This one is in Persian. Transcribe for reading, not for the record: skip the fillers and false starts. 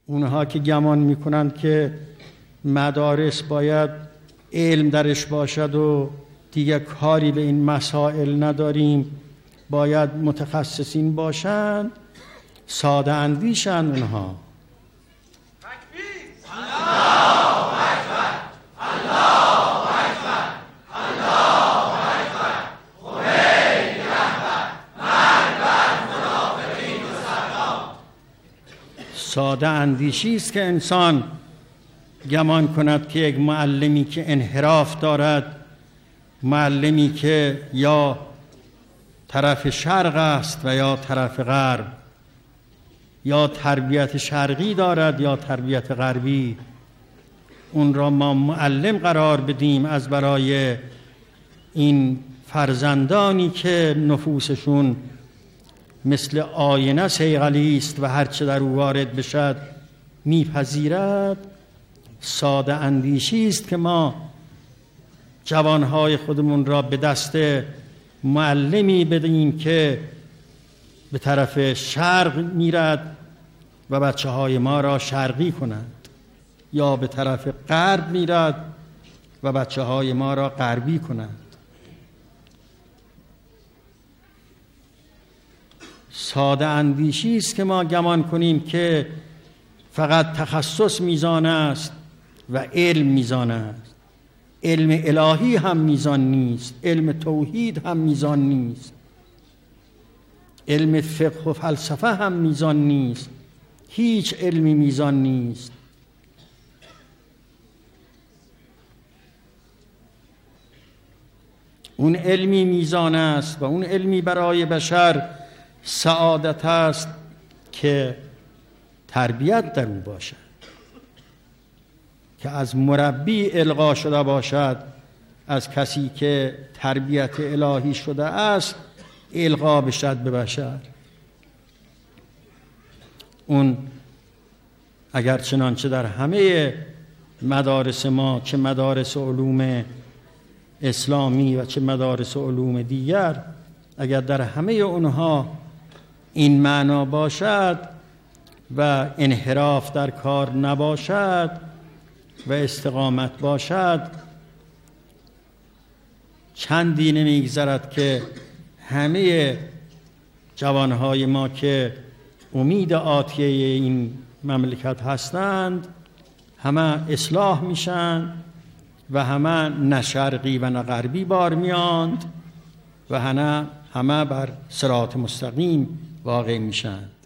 اونها که گمان میکنند که مدارس باید علم درش باشد و دیگه کاری به این مسائل نداریم، باید متخصصین باشند، ساده اندیشن اونها. ساده اندیشی است که انسان گمان کند که یک معلمی که انحراف دارد، معلمی که یا طرف شرق است و یا طرف غرب، یا تربیت شرقی دارد یا تربیت غربی، اون را ما معلم قرار بدیم از برای این فرزندانی که نفوسشون مثل آینه صیقلی است و هرچه در او وارد بشد میپذیرد. ساده اندیشی است که ما جوانهای خودمون را به دست معلمی بدهیم که به طرف شرق میرد و بچه های ما را شرقی کند، یا به طرف غرب میرد و بچه های ما را غربی کند. ساده اندیشی است که ما گمان کنیم که فقط تخصص میزان است و علم میزان است. علم الهی هم میزان نیست، علم توحید هم میزان نیست، علم فقه و فلسفه هم میزان نیست، هیچ علمی میزان نیست. اون علمی میزان است و اون علمی برای بشر سعادت است که تربیت در او باشد، که از مربی القا شده باشد، از کسی که تربیت الهی شده است القا بشد به بشر. اون اگر چنانچه در همه مدارس ما، چه مدارس علوم اسلامی و چه مدارس علوم دیگر، اگر در همه اونها این معنا باشد و انحراف در کار نباشد و استقامت باشد، چندی نمیگذرد که همه جوانهای ما که امید آتیه این مملکت هستند همه اصلاح میشن و همه نه شرقی و نه غربی بار میاند و همه بر صراط مستقیم واقع میشن.